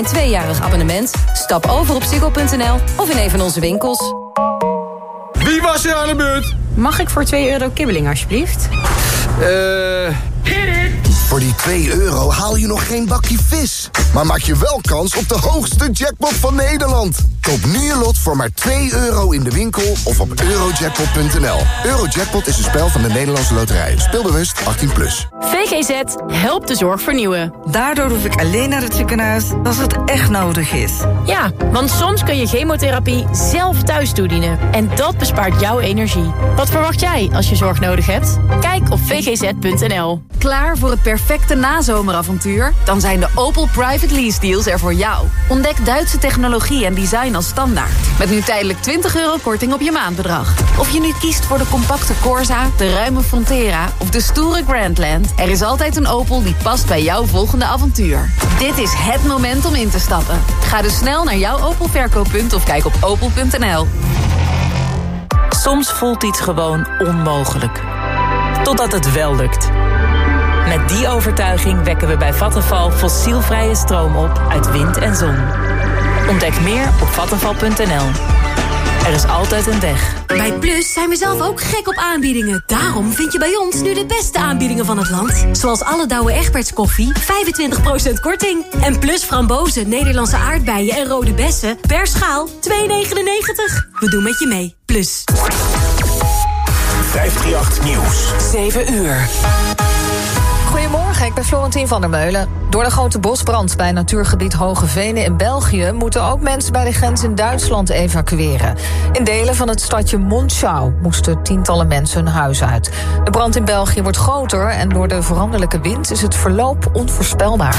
een 2-jarig abonnement? Stap over op ziggo.nl of in een van onze winkels. Wie was er aan de beurt? Mag ik voor €2 kibbeling, alsjeblieft? Voor die €2 haal je nog geen bakje vis. Maar maak je wel kans op de hoogste jackpot van Nederland. Koop nu je lot voor maar €2 in de winkel of op eurojackpot.nl. Eurojackpot is een spel van de Nederlandse Loterij. Speel bewust 18+. VGZ helpt de zorg vernieuwen. Daardoor hoef ik alleen naar het ziekenhuis als het echt nodig is. Ja, want soms kun je chemotherapie zelf thuis toedienen. En dat bespaart jouw energie. Wat verwacht jij als je zorg nodig hebt? Kijk op vgz.nl. Klaar voor het perfecte nazomeravontuur? Dan zijn de Opel Private Lease deals er voor jou. Ontdek Duitse technologie en design als standaard. Met nu tijdelijk €20 korting op je maandbedrag. Of je nu kiest voor de compacte Corsa, de ruime Frontera of de stoere Grandland, er is altijd een Opel die past bij jouw volgende avontuur. Dit is het moment om in te stappen. Ga dus snel naar jouw Opel verkooppunt of kijk op opel.nl. Soms voelt iets gewoon onmogelijk. Totdat het wel lukt. Met die overtuiging wekken we bij Vattenfall fossielvrije stroom op uit wind en zon. Ontdek meer op vattenfall.nl. Er is altijd een weg. Bij Plus zijn we zelf ook gek op aanbiedingen. Daarom vind je bij ons nu de beste aanbiedingen van het land. Zoals alle Douwe Egberts koffie, 25% korting. En Plus frambozen, Nederlandse aardbeien en rode bessen per schaal €2,99. We doen met je mee. Plus. 538 Nieuws. 7 uur. Goedemorgen, ik ben Florentien van der Meulen. Door de grote bosbrand bij natuurgebied Hoge Venen in België moeten ook mensen bij de grens in Duitsland evacueren. In delen van het stadje Monschau moesten tientallen mensen hun huis uit. De brand in België wordt groter en door de veranderlijke wind is het verloop onvoorspelbaar.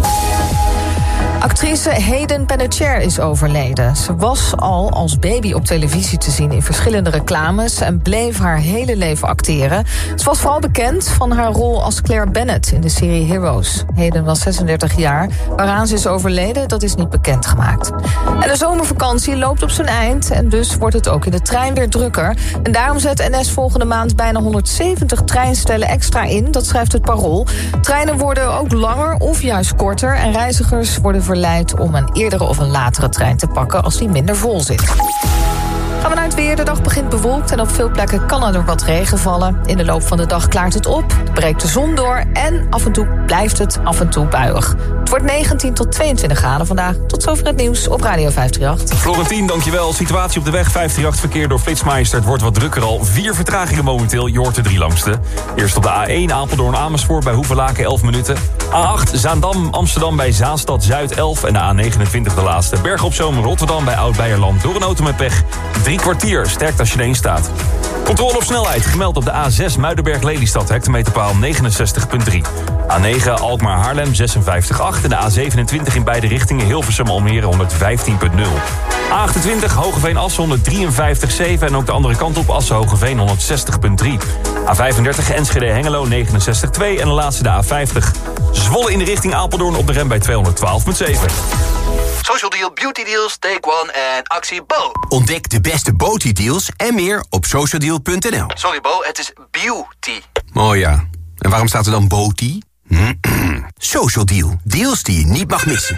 Actrice Hayden Panettiere is overleden. Ze was al als baby op televisie te zien in verschillende reclames en bleef haar hele leven acteren. Ze was vooral bekend van haar rol als Claire Bennett in de serie Heroes. Hayden was 36 jaar. Waaraan ze is overleden, dat is niet bekendgemaakt. En de zomervakantie loopt op zijn eind en dus wordt het ook in de trein weer drukker. En daarom zet NS volgende maand bijna 170 treinstellen extra in, dat schrijft het Parool. Treinen worden ook langer of juist korter en reizigers worden verleid om een eerdere of een latere trein te pakken als die minder vol zit. Gaan we naar het weer. De dag begint bewolkt en op veel plekken kan er wat regen vallen. In de loop van de dag klaart het op, breekt de zon door en af en toe blijft het af en toe buiig. Het wordt 19 tot 22 graden vandaag. Tot zover het nieuws op Radio 538. Florentien, dankjewel. Situatie op de weg 538 verkeer door Flitsmeister. Het wordt wat drukker al. 4 vertragingen momenteel. Je hoort de 3 langste. Eerst op de A1 Apeldoorn-Amersfoort bij Hoevelaken 11 minuten. A8 Zaandam Amsterdam bij Zaanstad Zuid 11. En de A29 de laatste. Bergen op Zoom Rotterdam bij Oud-Beijerland. Door een auto met pech. 3 kwartier. Sterkt als je erin staat. Controle op snelheid. Gemeld op de A6 Muidenberg-Lelystad. Hectometerpaal 69,3. A9 Alkmaar-Haarlem 56,8. En de A27 in beide richtingen Hilversum-Almere 115,0. A28 Hogeveen-Assen 153,7. En ook de andere kant op Assen-Hogeveen 160,3. A35 Enschede-Hengelo 69,2. En de laatste de A50 Zwolle in de richting Apeldoorn op de rem bij 212,7. Social Deal, Beauty Deals, Take One en actie Bo. Ontdek de beste Beauty Deals en meer op socialdeal.nl. Sorry Bo, het is beauty. Oh ja, en waarom staat er dan Beauty? Social Deal, deals die je niet mag missen.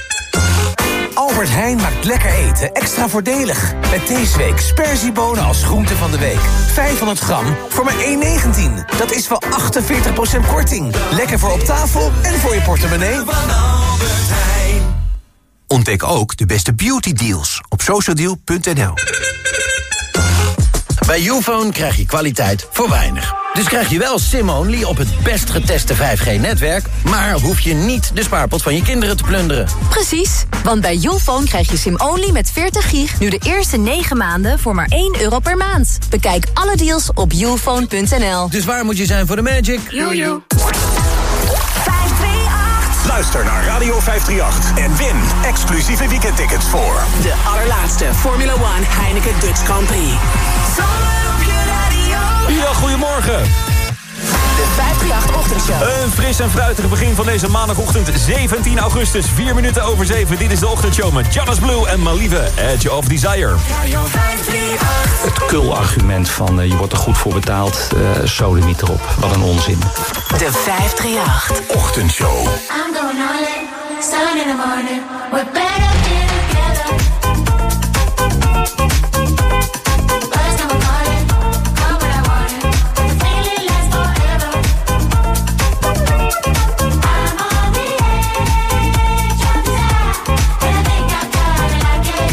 Albert Heijn maakt lekker eten extra voordelig. Met deze week sperziebonen als groente van de week. 500 gram voor maar €1,19. Dat is wel 48% korting. Lekker voor op tafel en voor je portemonnee. Van Albert Heijn. Ontdek ook de beste beauty deals op socialdeal.nl. Bij Youfone krijg je kwaliteit voor weinig. Dus krijg je wel SIM-only op het best geteste 5G-netwerk... maar hoef je niet de spaarpot van je kinderen te plunderen. Precies, want bij Youfone krijg je SIM-only met 40 gig... nu de eerste 9 maanden voor maar €1 per maand. Bekijk alle deals op youfone.nl. Dus waar moet je zijn voor de magic? Jojo. Luister naar Radio 538 en win exclusieve weekendtickets voor de allerlaatste Formula 1 Heineken Dutch Grand Prix. Ja, goedemorgen. De 538-ochtendshow. Een fris en fruitig begin van deze maandagochtend 17 augustus. 4 minuten over 7. Dit is de ochtendshow met Jonas Blue en Malieve. Edge of Desire. Radio 538. Het kul-argument van je wordt er goed voor betaald. Sodemiet erop. Wat een onzin. De 538 ochtendshow. I'm going all in. sun in the morning. We're better here together. Birds come calling, come when I want it. The feeling lasts forever. I'm on the edge of desire, and I think I've got it like it.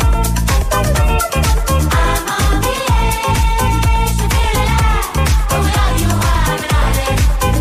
I'm on the edge to feel alive. But without you, I'm an island.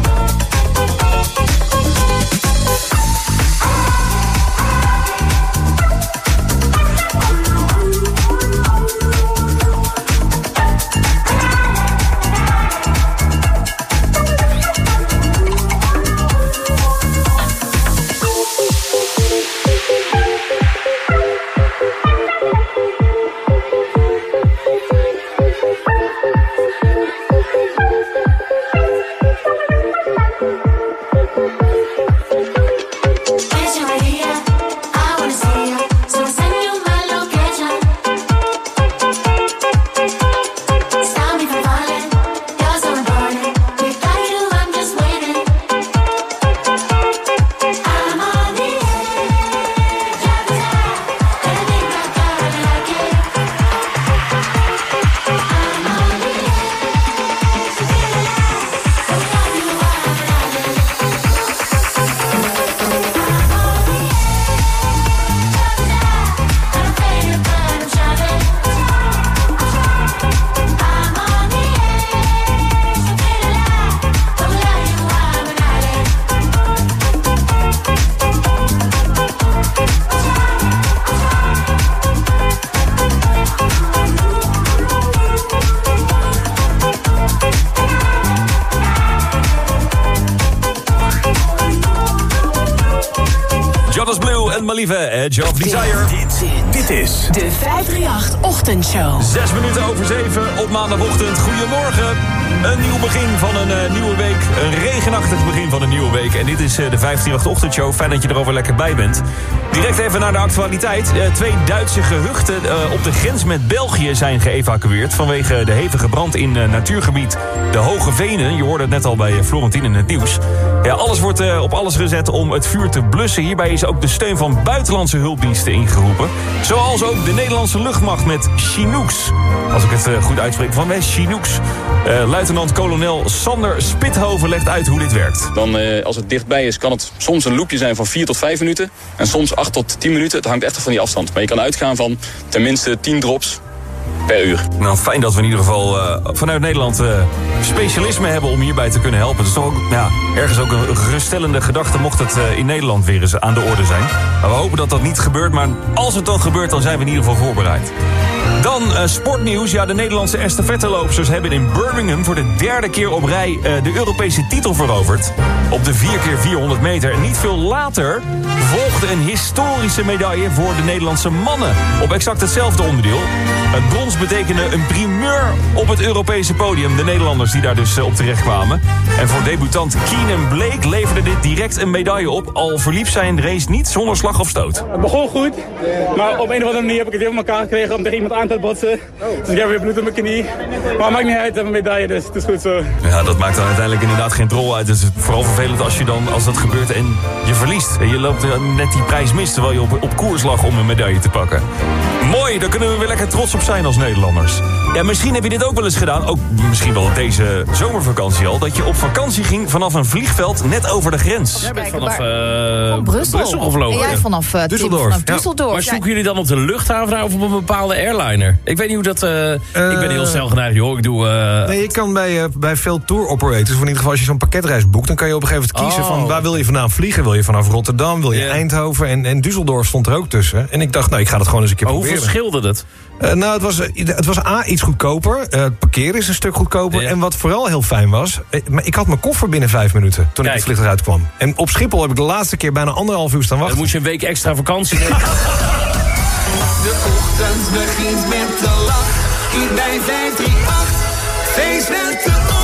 Edge of Desire. Dit is de 538-ochtendshow. 6 minuten over 7 op maandagochtend. Goedemorgen. Een nieuw begin van een nieuwe week. Een regenachtig begin van een nieuwe week. En dit is de 538-ochtendshow. Fijn dat je er alweer lekker bij bent. Direct even naar de actualiteit. 2 Duitse gehuchten op de grens met België zijn geëvacueerd vanwege de hevige brand in natuurgebied De Hoge Venen. Je hoorde het net al bij Florentien in het nieuws. Ja, alles wordt op alles gezet om het vuur te blussen. Hierbij is ook de steun van buitenlandse hulpdiensten ingeroepen. Zoals ook de Nederlandse luchtmacht met Chinooks. Als ik het goed uitspreek, van Chinooks. Luitenant-kolonel Sander Spithoven legt uit hoe dit werkt. Dan, als het dichtbij is, kan het soms een loopje zijn van 4 tot 5 minuten. En soms 8 tot 10 minuten. Het hangt echt van die afstand. Maar je kan uitgaan van tenminste 10 drops per uur. Nou, fijn dat we in ieder geval vanuit Nederland specialisme hebben om hierbij te kunnen helpen. Het is toch ook ergens ook een geruststellende gedachte mocht het in Nederland weer eens aan de orde zijn. Maar we hopen dat dat niet gebeurt, maar als het dan gebeurt, dan zijn we in ieder geval voorbereid. Dan sportnieuws. Ja, de Nederlandse estafetteloopsters hebben in Birmingham voor de 3e keer op rij de Europese titel veroverd. Op de 4x400 meter. En niet veel later volgde een historische medaille voor de Nederlandse mannen. Op exact hetzelfde onderdeel. Het brons betekende een primeur op het Europese podium. De Nederlanders die daar dus op terecht kwamen. En voor debutant Keenan Blake leverde dit direct een medaille op. Al verliep zijn race niet zonder slag of stoot. Het begon goed, maar op een of andere manier heb ik het weer voor elkaar gekregen om tegen iemand aan te botsen. Dus ik heb weer bloed op mijn knie. Maar het maakt niet uit, ik heb een medaille, dus het is goed zo. Ja, dat maakt dan uiteindelijk inderdaad geen drol uit. Het is vooral vervelend als dat gebeurt en je verliest. En je loopt net die prijs mis terwijl je op koers lag om een medaille te pakken. Mooi, daar kunnen we weer lekker trots op zijn als Nederlanders. Ja, misschien heb je dit ook wel eens gedaan. Ook misschien wel deze zomervakantie al. Dat je op vakantie ging vanaf een vliegveld net over de grens. Jij bent vanaf Brussel gevlogen. En jij vanaf Düsseldorf. Maar zoeken jullie dan op de luchthaven of op een bepaalde airliner? Ik weet niet hoe dat... ik ben heel snel geneigd, joh. Ik doe... Nee, je kan bij veel tour operators, of in ieder geval als je zo'n pakketreis boekt, dan kan je op een gegeven moment kiezen van waar wil je vandaan vliegen? Wil je vanaf Rotterdam? Wil je Eindhoven? En Düsseldorf stond er ook tussen. En ik dacht, nou, ik ga dat gewoon eens een keer proberen. Hoeveel scheelde het? Nou, het was iets goedkoper. Het parkeren is een stuk goedkoper. Ja. En wat vooral heel fijn was, ik had mijn koffer binnen 5 minuten toen ik het vliegtuig uitkwam. En op Schiphol heb ik de laatste keer bijna 1,5 uur staan wachten. Dan moet je een week extra vakantie nemen. De ochtend begint met de lach. Hier bij 538. Feest met de ochtendshow.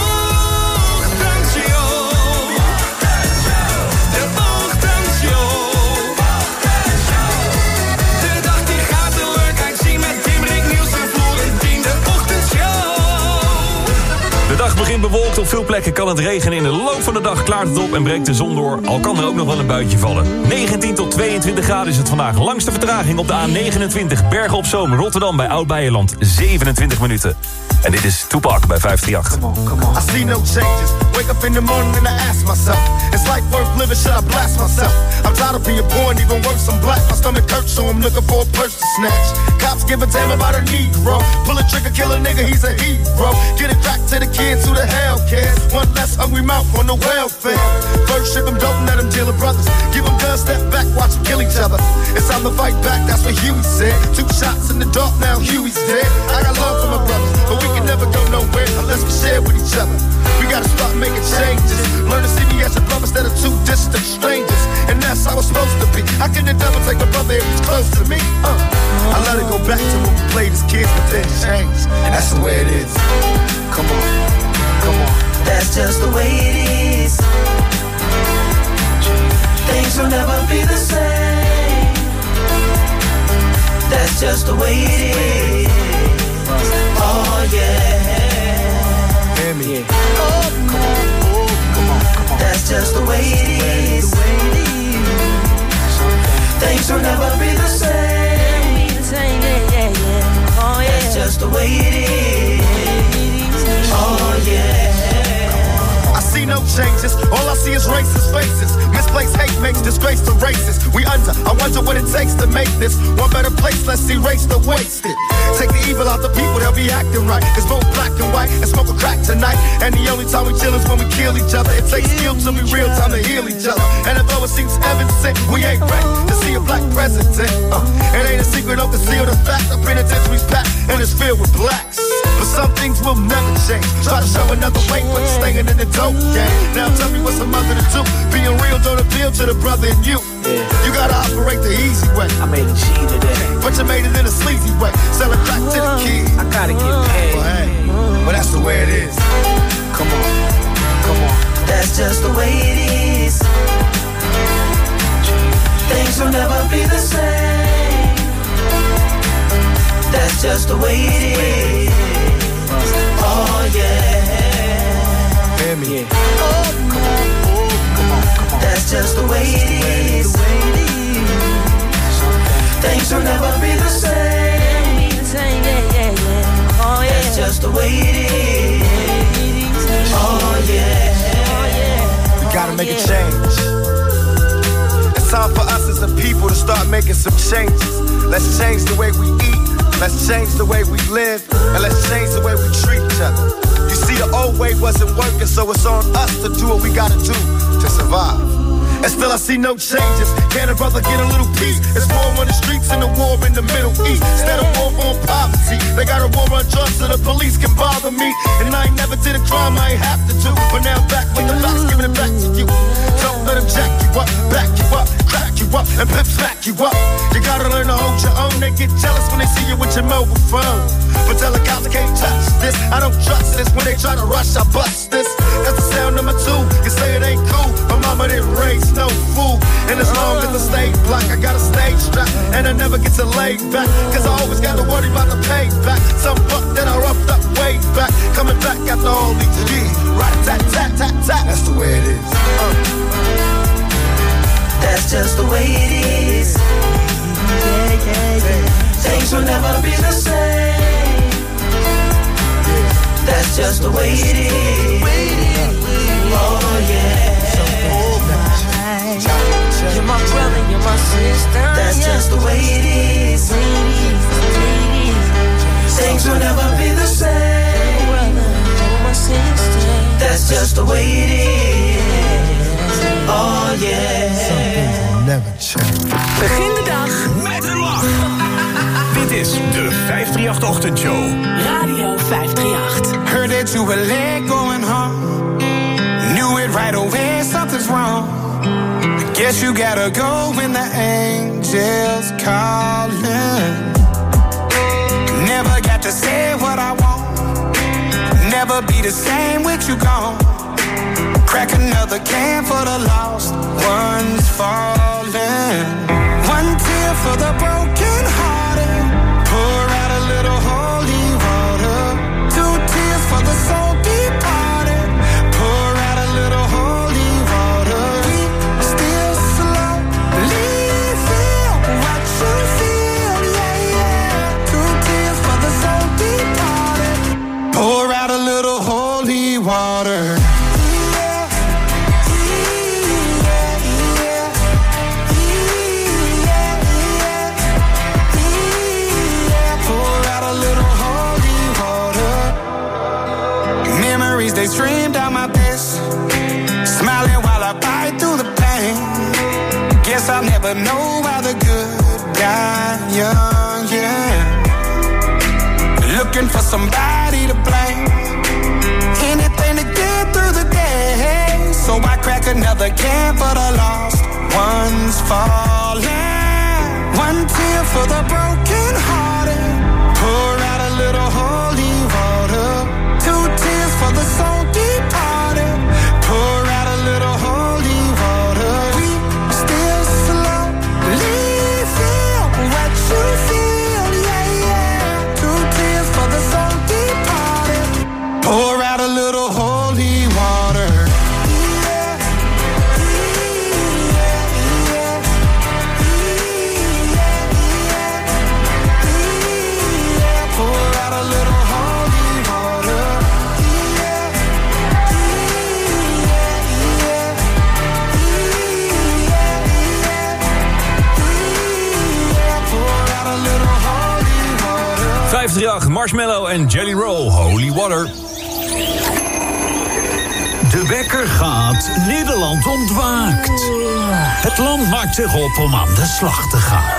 De ochtendshow. De dag die gaat er leuk uitzien met Tim, Rick, Niels en Florentien. De ochtendshow. De dag begint begint bewolkt. Op veel plekken kan het regenen. In de loop van de dag klaart het op en breekt de zon door. Al kan er ook nog wel een buitje vallen. 19 tot 22 graden is het vandaag. Langste vertraging op de A29 Bergen op Zoom. Rotterdam bij Oud-Beijerland. 27 minuten. En dit is Tupac bij 538. Come on. I see no changes. Wake up in the morning and I ask myself, is life worth living? Should I blast myself? I'm tired of being poor and even worse, I'm black. My stomach hurts, so I'm looking for a purse to snatch. Cops give a damn about a Negro. Pull a trigger, kill a nigga, he's a hero. Get it back to the kids who the hell cares. One less hungry mouth on the welfare. First ship them, don't let them deal with brothers. Give them guns, step back, watch them kill each other. It's time to fight back, that's what Huey said. 2 shots in the dark, now Huey's dead. I got love for my brothers, but we can never go nowhere unless we share with each other. We gotta start making changes. Learn to see me as a brother instead of 2 distant strangers. And that's how it's supposed to be. How can the devil take a brother if he's close to me? I let it go back to when we played as kids, but then changed. And that's the way it is. Come on, come on. That's just the way it is. Things will never be the same. That's just the way it is. Oh yeah. Hear me. Oh, come on. Oh, come on, come on. That's just the way it is. Things will never be the same. Oh yeah. That's just the way it is. Oh yeah. I see no changes, all I see is racist faces. Misplaced hate makes disgrace to races. We under, I wonder what it takes to make this one better place, let's erase the wasted. Take the evil out the people, they'll be acting right. It's both black and white, and smoke a crack tonight. And the only time we chill is when we kill each other. It takes skill to be real time to heal each other. And although it seems evident, we ain't ready to see a black president. It ain't a secret, don't conceal the fact. The penitentiary's packed, and it's filled with blacks. But some things will never change. Try to show another way, but staying in the dope game. Now tell me what's a mother to do. Being real don't appeal to the brother in you. You gotta operate the easy way. I made a G today, but you made it in a sleazy way. Sell it back to the kid. I gotta get paid. Well, hey, well that's the way it is. Come on, come on. That's just the way it is. Things will never be the same. That's just the way it is. Oh yeah. Hear me. Oh, come on. Oh, come on, come on. That's just the way it is. Things will never be the same. Oh yeah. That's just the way it is. Oh yeah. We gotta make a change. It's time for us as a people to start making some changes. Let's change the way we eat. Let's change the way we live. And let's change the way we treat each other. You see, the old way wasn't working, so it's on us to do what we gotta do to survive. And still I see no changes. Can a brother get a little peace? It's war on the streets and a war in the Middle East. Instead of war on poverty, they got a war on drugs so the police can bother me. And I ain't never did a crime I ain't have to do. But now I'm back with the facts, giving it back to you. Don't let them jack you up, back you up, crack you up, and pimp smack you up. You gotta learn to hold your own. They get jealous when they see you with your mobile phone. But tell the cops I can't touch this. I don't trust this. When they try to rush, I bust this. That's the sound number 2. You say it ain't cool. My mama didn't raise no fool. And as long as I stay black, I got a stage strap. And I never get to lay back. Cause I always gotta worry about the payback. Some buck that I roughed up way back. Coming back after all these years. Rat-a-tat-tat-tat-tat. That's the way it is. That's just the way it is. Things will never be the same. That's just the way it is. Oh yeah. You're my brother, you're my sister. That's just the way it is. Things will never be the same. That's just the way it is. Oh yeah. Something never change. Begin de dag met een lach. Dit is de 538-ochtendshow. Radio 538. Heard that you were late going home. Knew it right away, something's wrong. Guess you gotta go when the angels calling. Never got to say what I want. Never be the same with you gone. Crack another can for the lost ones falling. One tear for the broken hearted. Pour out a little holy water. 2 tears for the soul departed. young, yeah. Looking for somebody to blame. Anything to get through the day. So I crack another can for the lost ones falling. One tear for the broken hearted. Pour out a little holy water. Two tears for the soul departed. Pour out a little holy water. We still slowly feel what you feel, yeah, yeah. Two tears for the soul departed. Pour out a little holy water. Marshmallow en Jelly Roll, Holy Water. De wekker gaat, Nederland ontwaakt. Het land maakt zich op om aan de slag te gaan.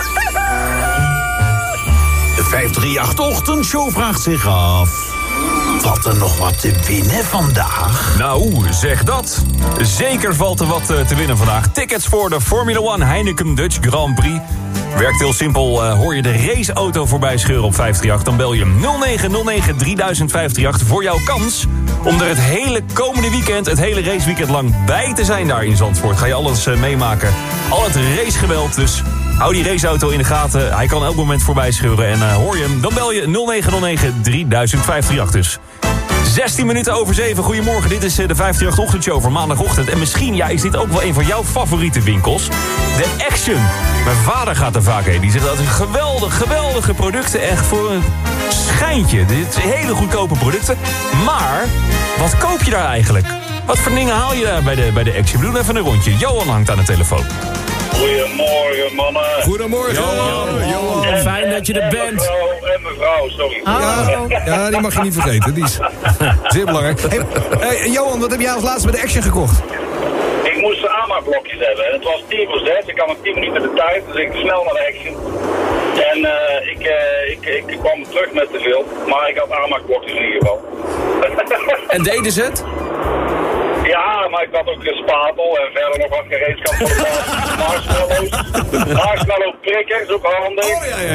De 538-ochtendshow vraagt zich af... Valt er nog wat te winnen vandaag? Nou, zeg dat. Zeker valt er wat te winnen vandaag. Tickets voor de Formula 1 Heineken Dutch Grand Prix. Werkt heel simpel. Hoor je de raceauto voorbij scheuren op 538... dan bel je 0909 3000 538 voor jouw kans... om er het hele komende weekend, het hele raceweekend lang bij te zijn daar in Zandvoort. Ga je alles meemaken. Al het racegeweld, dus hou die raceauto in de gaten. Hij kan elk moment voorbij scheuren. En hoor je hem, dan bel je 0909 3000 538 dus. 16 minuten over 7. Goedemorgen, dit is de 538-ochtendshow voor maandagochtend. En misschien is dit ook wel een van jouw favoriete winkels. De Action. Mijn vader gaat er vaak heen. Die zegt dat het geweldige producten. Echt voor een schijntje. Dit zijn hele goedkope producten. Maar, wat koop je daar eigenlijk? Wat voor dingen haal je daar bij de Action? We doen even een rondje. Johan hangt aan de telefoon. Goedemorgen, mannen. Goedemorgen. Johan. Fijn dat je er bent. Mevrouw, sorry. Ja, die mag je niet vergeten. Die is zeer belangrijk. Hey, Johan, wat heb jij als laatste bij de Action gekocht? Ik moest aanmaakblokjes hebben. Het was 5:50. Ik had nog 10 minuten de tijd, dus ik snel naar de Action. En ik kwam terug met te veel, maar ik had aanmaakblokjes in ieder geval. En deden ze het? Ja, maar ik had ook een spatel en verder nog wat gereedschap voor de marshmallows. Marshmallow prikkers, ook handig. Oh, ja.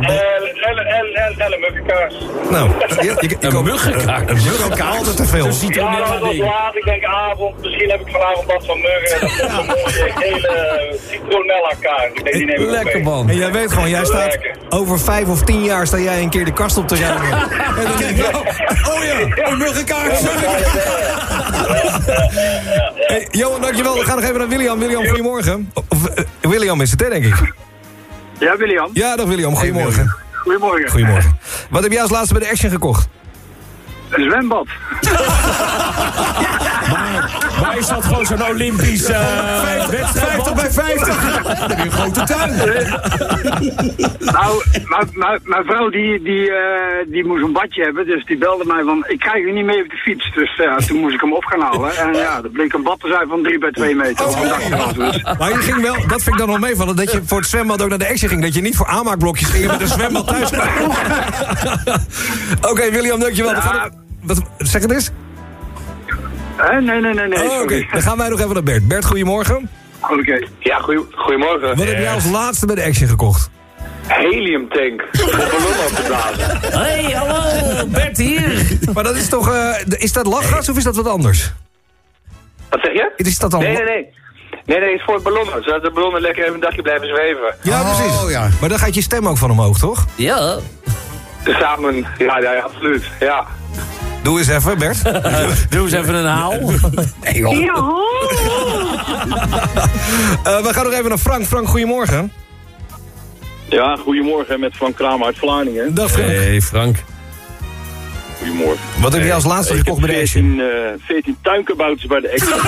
En een muggenkaas. Nou, een muggenkaas? Een muggenkaas, altijd te veel. Ja, dat was laat. Ik denk avond. Misschien heb ik vanavond wat van muggen. Dat is een mooie hele citronella kaas. Ik denk, die neem ik lekker, man. En jij weet gewoon, jij staat over 5 of 10 jaar sta jij een keer de kast op te ruimen. En dan denk je, oh ja, een muggenkaas. Hey, Johan, dankjewel. We gaan nog even naar William. William, goedemorgen. William is het, hè, denk ik? Ja, William. Ja, dag William. Goedemorgen. Goedemorgen. Goedemorgen. Wat heb jij als laatste bij de Action gekocht? Een zwembad. Maar is dat gewoon zo'n Olympisch 50 bij 50? Dan heb je een grote tuin. Nou, mijn vrouw die moest een badje hebben, dus die belde mij van... ik krijg u niet mee op de fiets, dus toen moest ik hem op gaan halen. En ja, dat bleek een bad te zijn van 3 bij 2 meter. Maar je ging wel, dat vind ik dan nog meevallen, dat je voor het zwembad ook naar de Action ging. Dat je niet voor aanmaakblokjes ging met een zwembad thuis kwam. Oké, William, dankjewel. Ja. Wat, zeg het eens? Nee. Oké. Dan gaan wij nog even naar Bert. Bert, goedemorgen. Oké. Ja, goedemorgen. Wat heb jij als laatste bij de Action gekocht? Heliumtank. Voor ballonnen opgeblazen. Hey, hallo, Bert hier. Maar dat is toch, is dat lachgas of is dat wat anders? Wat zeg je? Is dat dan... Nee, het is voor ballonnen. Zodat de ballonnen lekker even een dagje blijven zweven. Ja, precies. Oh, ja. Maar dan gaat je stem ook van omhoog, toch? Ja. Samen, ja, absoluut. Ja. Doe eens even, Bert. Doe eens even een haal. Hey, we gaan nog even naar Frank. Frank, goedemorgen. Ja, goedemorgen met Frank Kramer uit Vlaardingen. Dag Frank. Hey Frank. Goedemorgen. Wat heb jij als laatste gekocht bij de Action? 14 tuinkabouters bij de Action.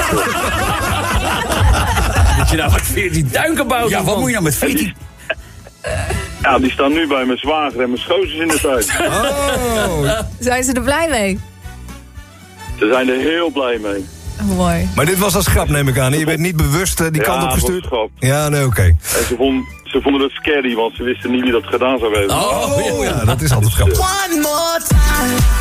Dat je nou met 14 tuinkabouters? Ja, wat moet je nou met 14? Ja, die staan nu bij mijn zwager en mijn schoonzus in de tuin. Oh. Zijn ze er blij mee? Ze zijn er heel blij mee. Mooi. Maar dit was als grap, neem ik aan. Je bent niet bewust die kant op gestuurd? Ja, nee, oké. En ze vonden het scary, want ze wisten niet wie dat gedaan zou hebben. Oh ja, dat is altijd grappig. One more time.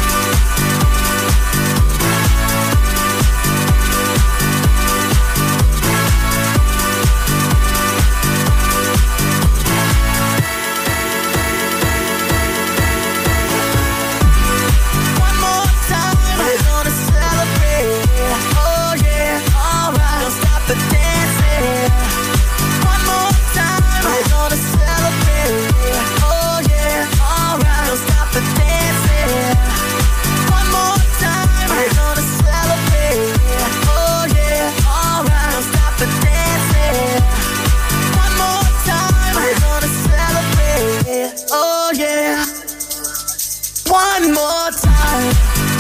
One more time.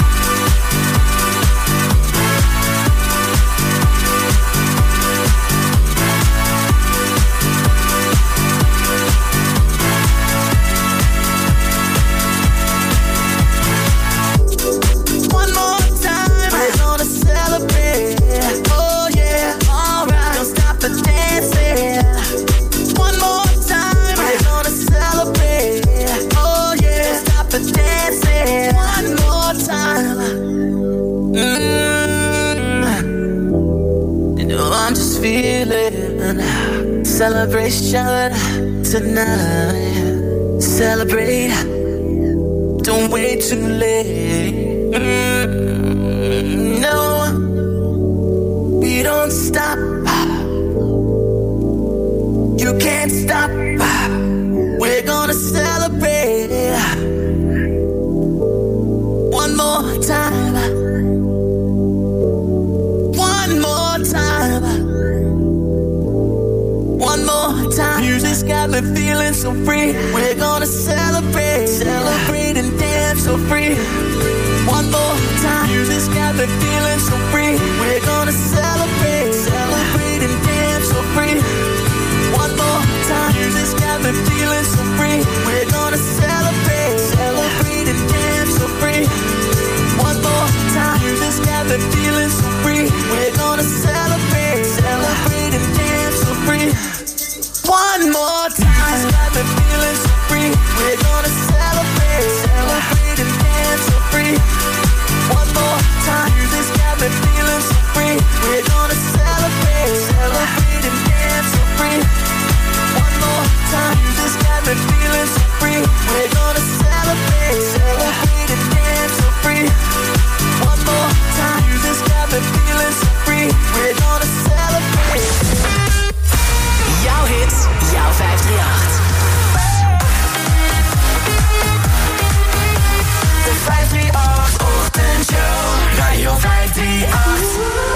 Celebration tonight. Celebrate. Don't wait too late. No, we don't stop. You can't stop. We're gonna celebrate. One more time. One more time. One more time. Music's got me feeling so free. We're gonna celebrate. Celebrate and dance so free. One more time. Music's got me feeling so free. We're gonna celebrate. Celebrate and dance so free. One more time. Music's got me feeling so free. We're gonna celebrate. Celebrate and dance so free. One more time. Music's got me feeling so free. We're gonna celebrate. Celebrate and dance so free. One more time. Got me feeling so free. We're gonna celebrate. Celebrate and dance so free. One more time. Music's got me feeling so free. We're gonna celebrate. Celebrate and dance so free. One more time. Music's got me feeling so free. We're gonna celebrate. Celebrate and dance so free. One more time. Music's got me feeling so free. We're gonna celebrate. Jouw hits, jouw 538. De 538 Ochtendshow. Radio 538.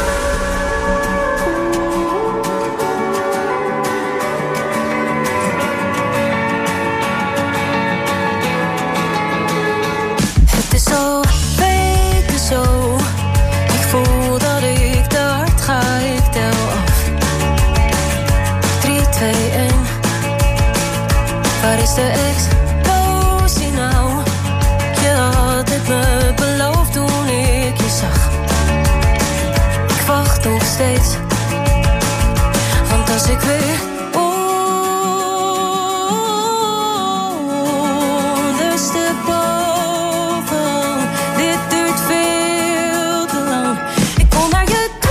Het is al weken zo. Ik voel dat ik te hard ga. Ik tel af. 3, 2, 1. Waar is de explosie nou? Je had het me beloofd toen ik je zag. Ik wacht nog steeds. Want als ik weer ondersteboven, dit duurt veel te lang. Ik kom naar je toe.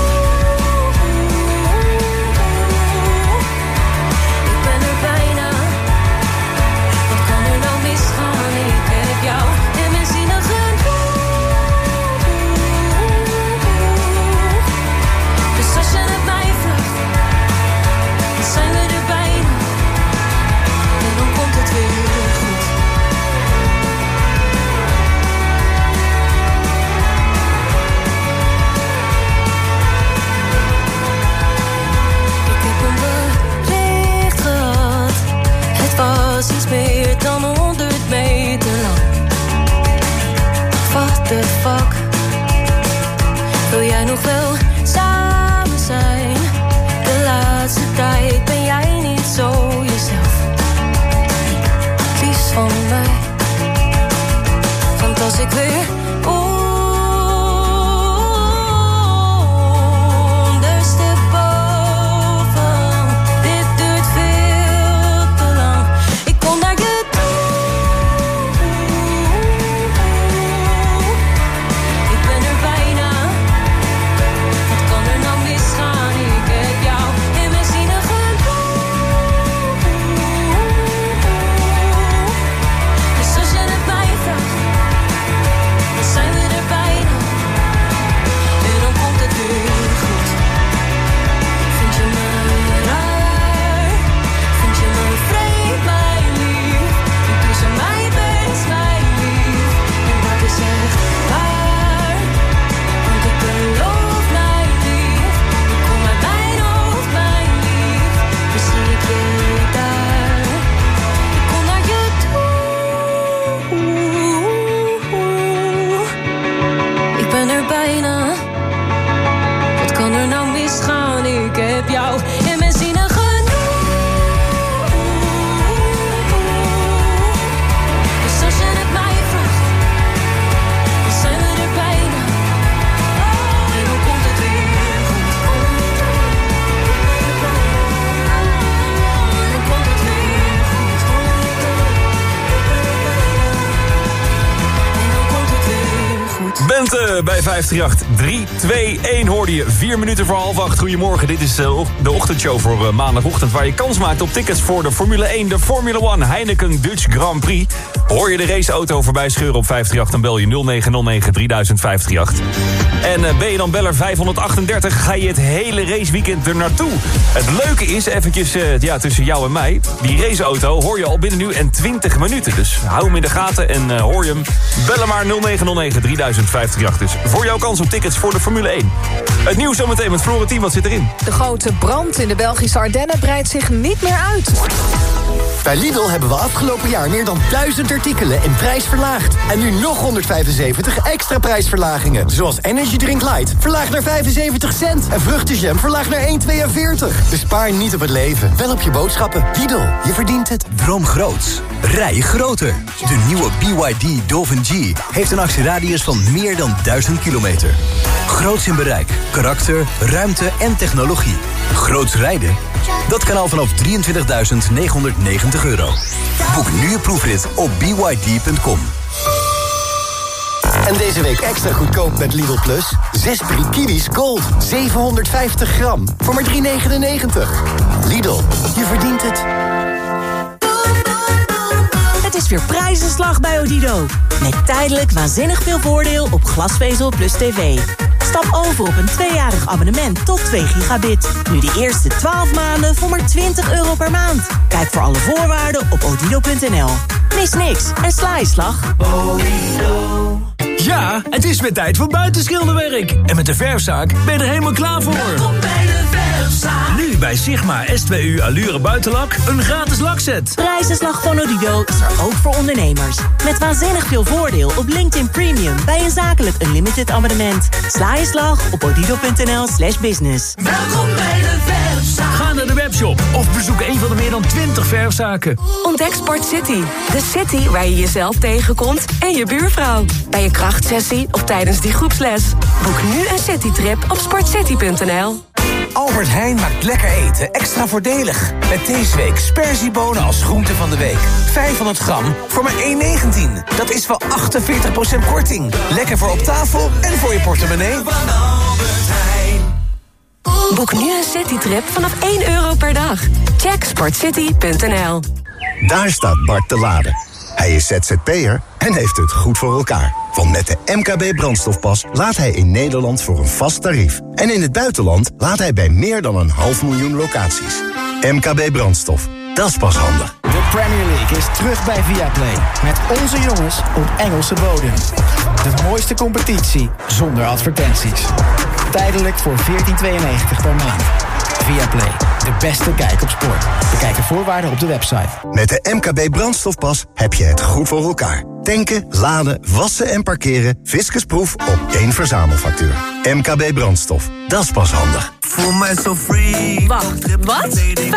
Ik ben er bijna. Wat kan er nou misgaan? Ik heb jou in mijn zinnen genoeg. Dus als je het mij vraagt, dan zijn we er bijna. En dan komt het weer goed. Ik heb een bericht gehad. Het was iets meer dan 100 meter lang. What the fuck? Wil jij nog wel samen zijn? De laatste tijd ben jij niet zo jezelf. Kies van mij. Want als ik weer ondersteboven, dit duurt veel Twente bij 538. 3, 2, 1 hoorde je. 4 minuten voor 7:30. Goedemorgen, dit is de ochtendshow voor maandagochtend... waar je kans maakt op tickets voor de Formule 1, de Formula 1 Heineken Dutch Grand Prix. Hoor je de raceauto voorbij scheuren op 538, dan bel je 0909 3000 538. En ben je dan beller 538, ga je het hele raceweekend er naartoe. Het leuke is, eventjes tussen jou en mij... die raceauto hoor je al binnen nu en 20 minuten. Dus hou hem in de gaten en hoor je hem. Bellen maar 0909 3000 538. Dus voor jouw kans op tickets voor de Formule 1. Het nieuws zometeen met Florentien, wat zit erin? De grote brand in de Belgische Ardennen breidt zich niet meer uit. Bij Lidl hebben we afgelopen jaar meer dan 1000 artikelen in prijs verlaagd. En nu nog 175 extra prijsverlagingen. Zoals Energy Drink Light, verlaagd naar 75 cent. En vruchtenjam, verlaagd naar 1,42. Dus spaar niet op het leven, wel op je boodschappen. Lidl, je verdient het. Droom groots. Rij groter. De nieuwe BYD Dolphin G heeft een actieradius van meer dan 1000 kilometer. Groots in bereik, karakter, ruimte en technologie. Groots rijden? Dat kan al vanaf €23.990. Boek nu je proefrit op byd.com. En deze week extra goedkoop met Lidl Plus. 6 Brikinis Gold, 750 gram, voor maar €3,99. Lidl, je verdient het. Het is weer prijzenslag bij Odido. Met tijdelijk waanzinnig veel voordeel op glasvezel plus tv. Stap over op een 2-jarig abonnement tot 2 gigabit. Nu de eerste 12 maanden voor maar €20 per maand. Kijk voor alle voorwaarden op odido.nl. Mis niks en sla je slag. Odido. Ja, het is weer tijd voor buitenschilderwerk. En met de verfzaak ben je er helemaal klaar voor. Welkom bij de verfzaak. Nu bij Sigma S2U Allure Buitenlak een gratis lakset. Prijzenslag van Odido is er ook voor ondernemers. Met waanzinnig veel voordeel op LinkedIn Premium bij een zakelijk unlimited abonnement. Sla je slag op odido.nl/business. Welkom bij de verfzaak. Ga naar de webshop of bezoek een van de meer dan 20 verfzaken. Ontdek Sport City. De city waar je jezelf tegenkomt en je buurvrouw. Bij je krachtsessie of tijdens die groepsles. Boek nu een citytrip op sportcity.nl. Albert Heijn maakt lekker eten extra voordelig. Met deze week sperziebonen als groente van de week. 500 gram voor maar €1,19. Dat is wel 48% korting. Lekker voor op tafel en voor je portemonnee. Boek nu een citytrip vanaf €1 per dag. Check sportcity.nl. Daar staat Bart te laden. Hij is ZZP'er en heeft het goed voor elkaar. Want met de MKB brandstofpas laat hij in Nederland voor een vast tarief. En in het buitenland laat hij bij meer dan 500.000 locaties. MKB brandstof, dat is pas handig. De Premier League is terug bij Viaplay. Met onze jongens op Engelse bodem. De mooiste competitie zonder advertenties. Tijdelijk voor €14,92 per maand. Viaplay, de beste kijk op sport. Bekijk de voorwaarden op de website. Met de MKB brandstofpas heb je het goed voor elkaar. Tanken, laden, wassen en parkeren. Fiscusproef op 1 verzamelfactuur. MKB brandstof, dat is pas handig. Voel mij zo free. Wacht, wat?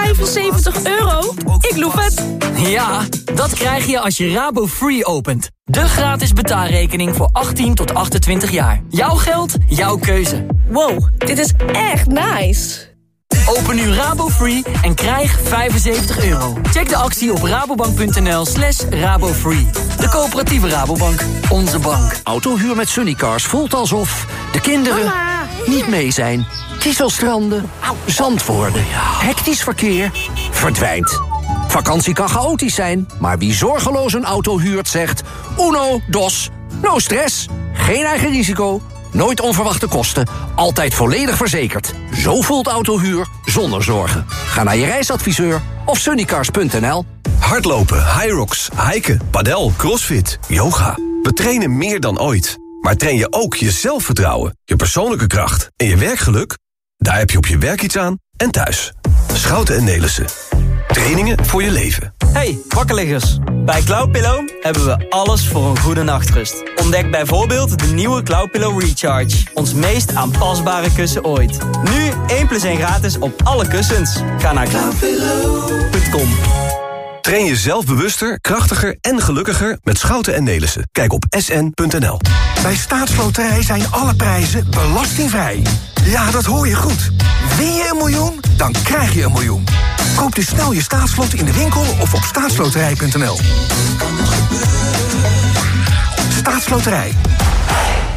€75? Ik loef het. Ja, dat krijg je als je Rabo Free opent. De gratis betaalrekening voor 18 tot 28 jaar. Jouw geld, jouw keuze. Wow, dit is echt nice. Open nu Rabo Free en krijg €75. Check de actie op rabobank.nl/rabofree. De coöperatieve Rabobank, onze bank. Autohuur met Sunnycars voelt alsof de kinderen niet mee zijn. Kieselstranden, zand worden, hectisch verkeer, verdwijnt. Vakantie kan chaotisch zijn, maar wie zorgeloos een auto huurt zegt... Uno, dos, no stress, geen eigen risico... Nooit onverwachte kosten, altijd volledig verzekerd. Zo voelt autohuur zonder zorgen. Ga naar je reisadviseur of sunnycars.nl. Hardlopen, Hyrox, hiken, padel, crossfit, yoga. We trainen meer dan ooit. Maar train je ook je zelfvertrouwen, je persoonlijke kracht en je werkgeluk? Daar heb je op je werk iets aan en thuis. Schouten en Nelissen. Trainingen voor je leven. Hey, wakkerliggers. Bij Cloudpillow hebben we alles voor een goede nachtrust. Ontdek bijvoorbeeld de nieuwe Cloudpillow Recharge. Ons meest aanpasbare kussen ooit. Nu 1+1 gratis op alle kussens. Ga naar cloudpillow.com. Train je zelfbewuster, krachtiger en gelukkiger met Schouten en Nelissen. Kijk op sn.nl. Bij Staatsloterij zijn alle prijzen belastingvrij. Ja, dat hoor je goed. Win je $1 miljoen? Dan krijg je $1 miljoen. Koop dus snel je staatslot in de winkel of op staatsloterij.nl. Staatsloterij.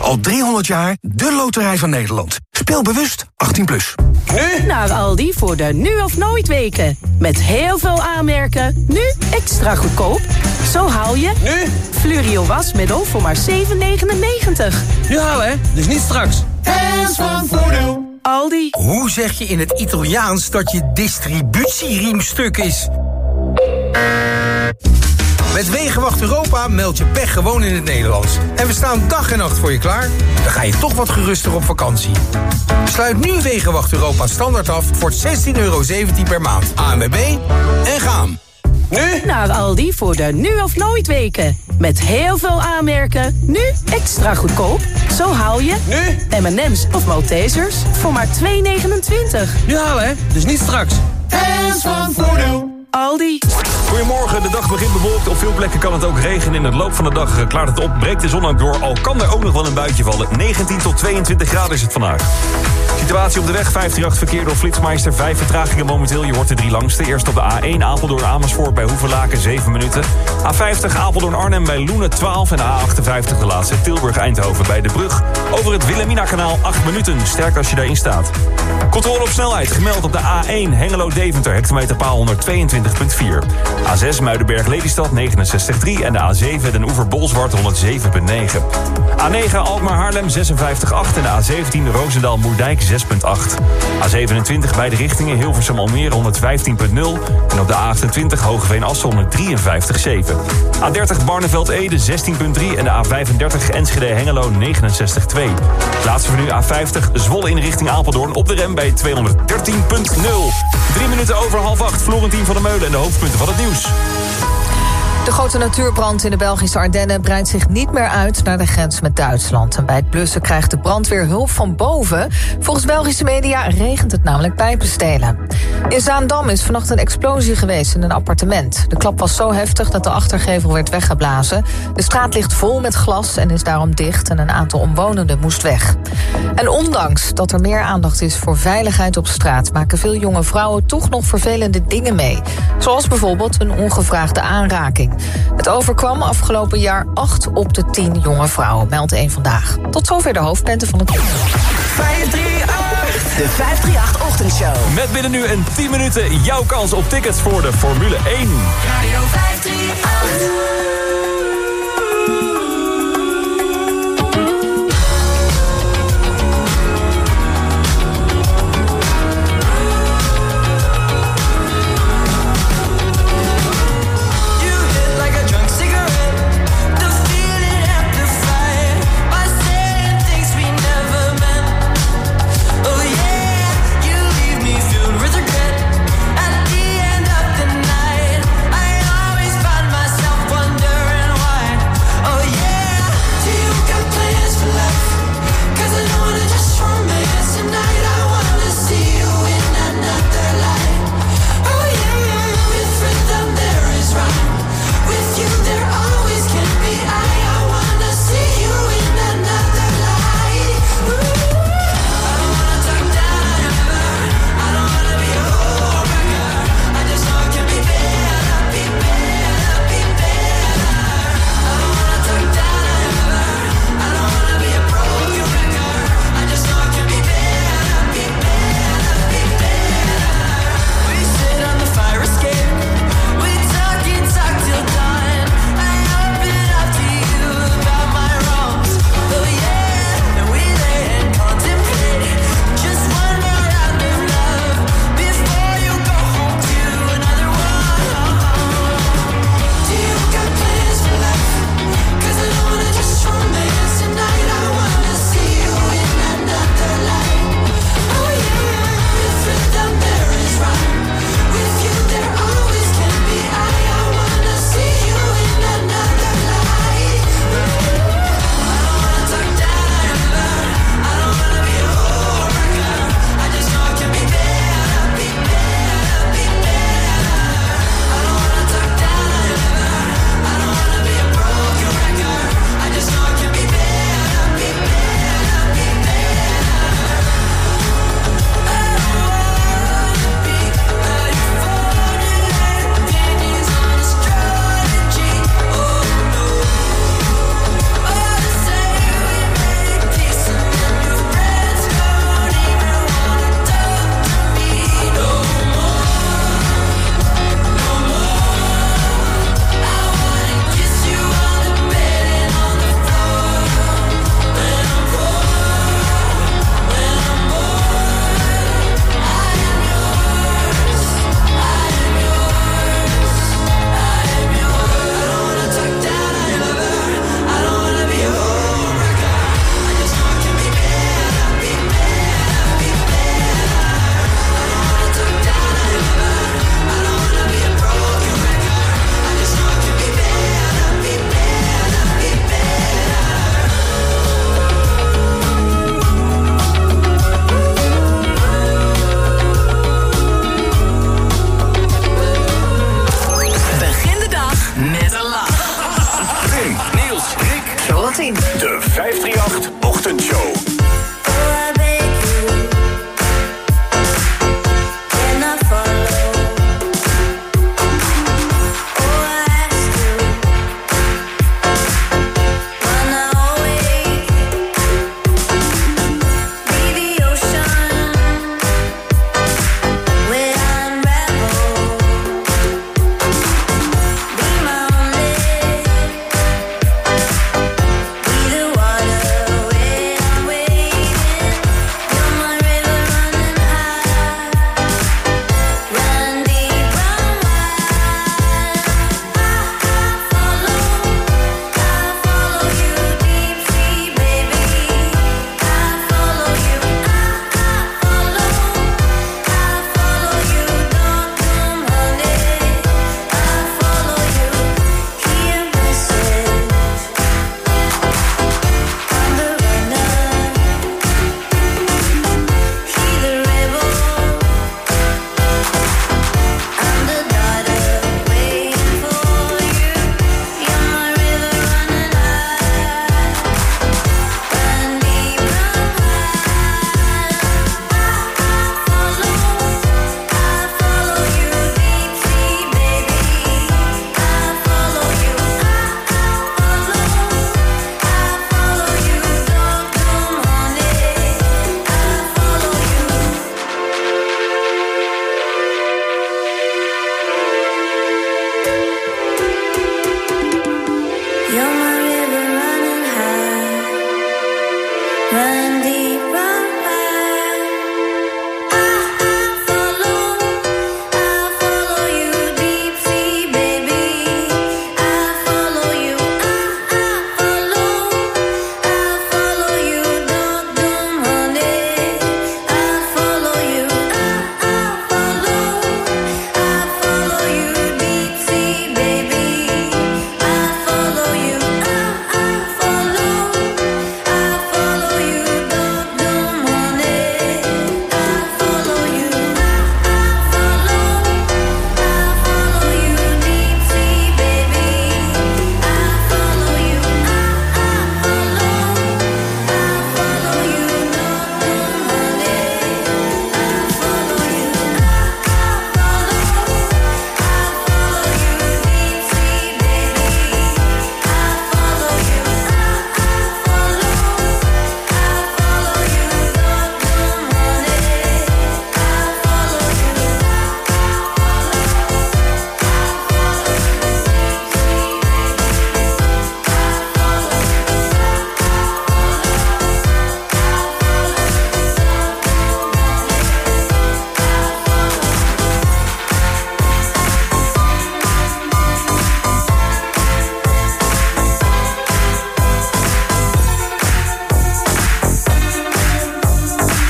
Al 300 jaar de Loterij van Nederland. Speel bewust 18+. Nu naar Aldi voor de nu of nooit weken. Met heel veel aanmerken, nu extra goedkoop. Zo haal je nu Flurio wasmiddel voor maar €7,99. Nu halen hè, dus niet straks. Hands van Voordeel. Aldi. Hoe zeg je in het Italiaans dat je distributieriem stuk is? Met Wegenwacht Europa meld je pech gewoon in het Nederlands. En we staan dag en nacht voor je klaar. Dan ga je toch wat geruster op vakantie. Sluit nu Wegenwacht Europa standaard af voor €16,17 per maand. ANWB en gaan. Nu naar Aldi voor de nu of nooit weken. Met heel veel aanmerken, nu extra goedkoop. Zo haal je nu M&M's of Maltesers voor maar €2,29. Nu halen hè, dus niet straks. Hands van Voordeel. Aldi. Goedemorgen, de dag begint bewolkt. Op veel plekken kan het ook regenen. In het loop van de dag klaart het op, breekt de zon ook door. Al kan er ook nog wel een buitje vallen. 19 tot 22 graden is het vandaag. Situatie op de weg, 538 verkeer door Flitsmeister. 5 vertragingen momenteel, je hoort de 3 langste. Eerst op de A1 Apeldoorn-Amersfoort bij Hoevelaken, 7 minuten. A50 Apeldoorn-Arnhem bij Loenen, 12. En de A58 de laatste Tilburg-Eindhoven bij De Brug. Over het Wilhelmina-kanaal, 8 minuten. Sterk als je daarin staat. Controle op snelheid, gemeld op de A1 Hengelo-Deventer, hectometerpaal 122,4. A6 Muidenberg-Lelystad, 69,3. En de A7 Den Oever-Bolsward, 107,9. A9 Alkmaar-Haarlem, 56,8. En de A17 Roosendaal-Moerdijk, 6,8. A27 beide richtingen Hilversum-Almere, 115,0. En op de A28 Hogeveen-Assen, 153,7. A30 Barneveld-Ede, 16,3. En de A35 Enschede-Hengelo, 69,2. Laatste voor nu A50 Zwolle in richting Apeldoorn op de rem bij 213,0. 3 minuten over 7:30. Florentien van der Meulen en de hoofdpunten van het nieuws. De grote natuurbrand in de Belgische Ardennen breidt zich niet meer uit naar de grens met Duitsland. En bij het blussen krijgt de brandweer hulp van boven. Volgens Belgische media regent het namelijk pijpenstelen. In Zaandam is vannacht een explosie geweest in een appartement. De klap was zo heftig dat de achtergevel werd weggeblazen. De straat ligt vol met glas en is daarom dicht en een aantal omwonenden moest weg. En ondanks dat er meer aandacht is voor veiligheid op straat, maken veel jonge vrouwen toch nog vervelende dingen mee. Zoals bijvoorbeeld een ongevraagde aanraking. Het overkwam afgelopen jaar 8 op de 10 jonge vrouwen, meldt Eén Vandaag. Tot zover de hoofdpunten van het nieuws. 538, de 538-ochtendshow. Met binnen nu en 10 minuten jouw kans op tickets voor de Formule 1. Radio 538. With regret at the end of the night, I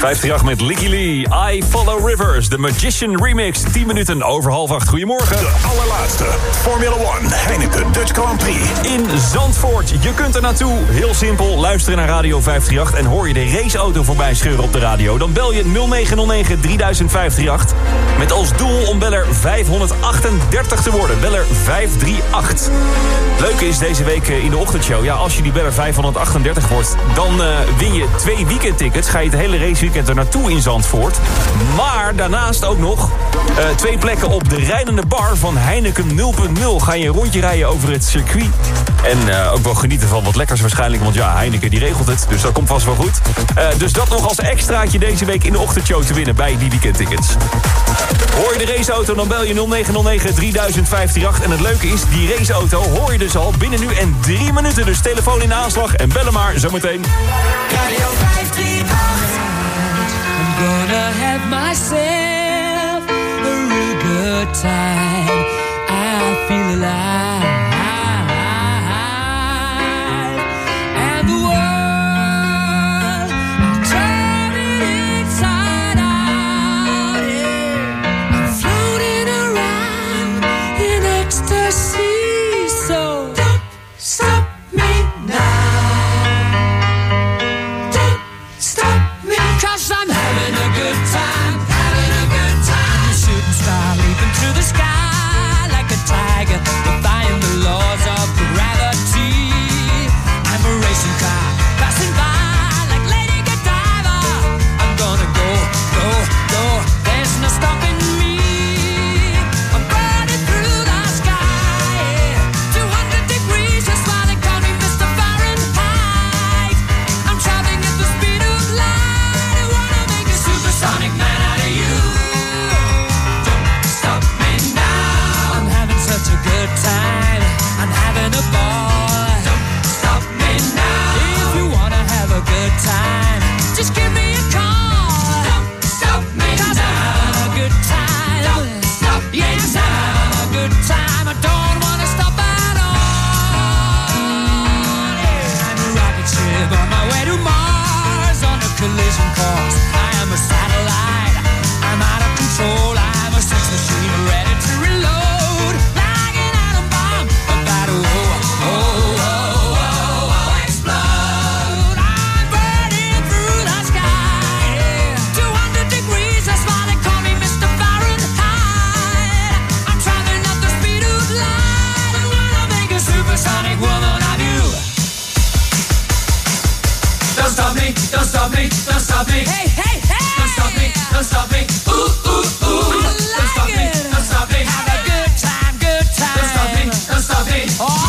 538 met Licky Lee. I Follow Rivers, The Magician Remix. 10 minuten over 7:30. Goedemorgen. De allerlaatste Formula 1 Heineken Dutch Grand Prix. In Zandvoort. Je kunt er naartoe. Heel simpel. Luisteren naar Radio 538 en hoor je de raceauto voorbij scheuren op de radio. Dan bel je 0909 30538. Met als doel om beller 538 te worden. Beller 538. Leuke is deze week in de ochtendshow. Ja, als je die beller 538 wordt, dan win je 2 weekendtickets. Ga je het hele raceweekend er naartoe in Zandvoort. Maar daarnaast ook nog 2 plekken op de rijdende bar van Heineken 0.0. Ga je een rondje rijden over het circuit. En ook wel genieten van wat lekkers waarschijnlijk. Want ja, Heineken die regelt het. Dus dat komt vast wel goed. Dus dat nog als extraatje deze week in de ochtendshow te winnen bij die weekendtickets. Hoor je de raceauto, dan bel je 0909 30538. En het leuke is, die raceauto hoor je dus al binnen nu en 3 minuten. Dus telefoon in aanslag en bellen maar zometeen. Radio 538. I'm gonna have myself a real good time. I feel alive. And the world, I'm turning inside out. Yeah. I'm floating around in ecstasy. So don't stop me now. Don't stop me. 'Cause I'm having a good time, having a good time. A shooting star leaping through the sky like a tiger, defying the laws of gravity. I'm a racing car passing by like Lady Godiva. I'm gonna go, go, go. There's no stopping me. I'm burning through the sky. 200 degrees, that's why they call me Mr. Fahrenheit. I'm traveling at the speed of light. I wanna make a supersonic man out of you. Don't stop me now. I'm having such a good time. I'm having a ball. Don't stop me now. If you wanna have a good time, just give me a call. Don't stop me now. 'Cause I'm having a good time. Don't stop me now. I'm having a good time. I don't wanna stop at all. Yeah. I'm a rocket ship on my way to Mars on a collision course. I am a satellite. I'm out of control. I'm a sex machine ready to reload. Like an atom bomb about to explode. I'm burning through the sky. 200 degrees, that's why they call me Mr. Fahrenheit. I'm traveling at the speed of light. I'm gonna make a supersonic woman of you. Don't stop me, don't stop me, don't stop me. Hey, hey, hey! Don't stop me, don't stop me. Ooh, ooh, ooh. Don't stop me, don't stop me. Have a good time, good time. Don't stop me, don't stop me.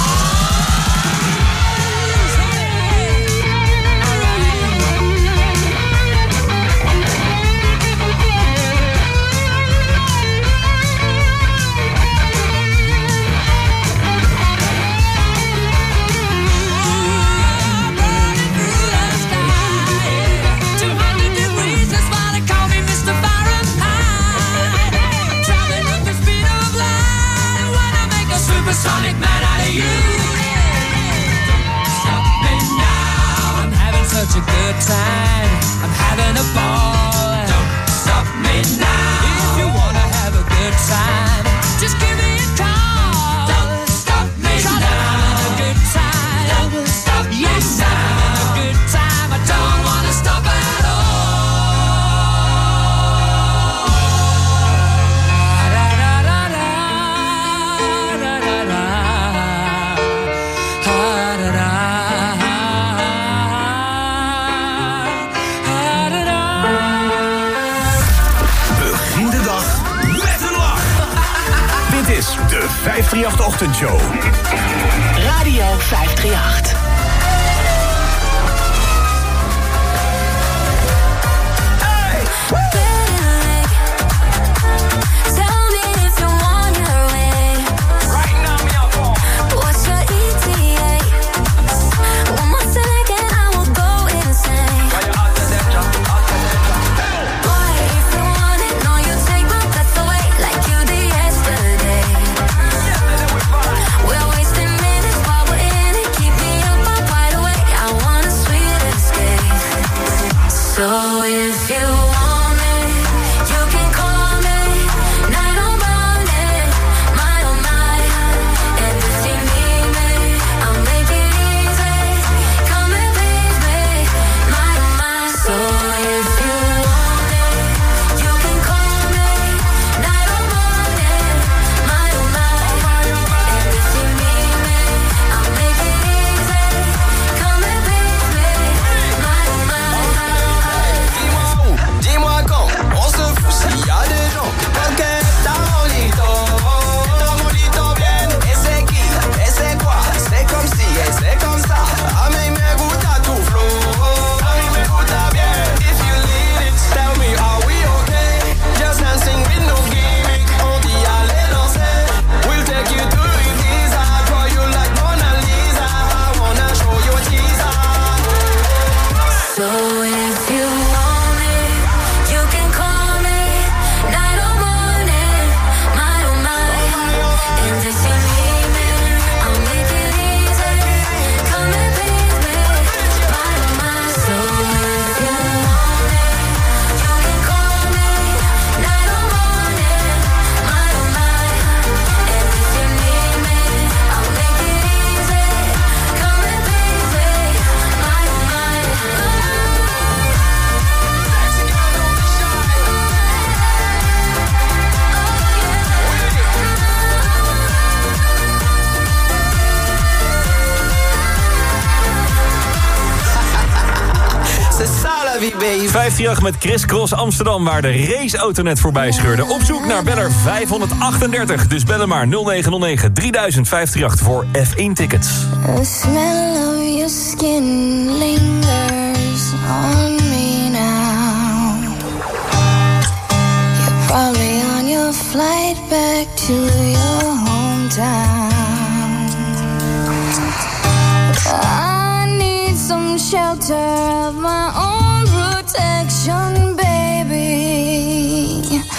Sonic man out of you. Stop me now. I'm having such a good time. I'm having a ball. Don't stop me now. If you wanna have a good time, just give me a call. Don't stop me now. I'm having a good time. Don't stop me now. I'm having a good time. I don't wanna stop at all. Begin de dag met een lach. Dit is de 538 Ochtendshow. Radio 538. Tell me if you want your way. Right now, me up. What's your ETA? One more second, I will go insane. Boy, if you want it, no, you take my breath away like you did yesterday. We're wasting minutes while we're in it. Keep me up, I'm wide awake. I want a sweet escape. So if you wave. 538 met Chris Cross Amsterdam, waar de raceauto net voorbij scheurde. Op zoek naar beller 538. Dus bellen maar 0909 3000 538 voor F1-tickets. The smell of your skin lingers on me now. You're probably on your flight back to your hometown. I need some shelter of my own protection, baby.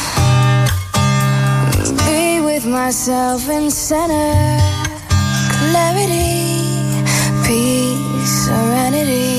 Be with myself in center, clarity, peace, serenity.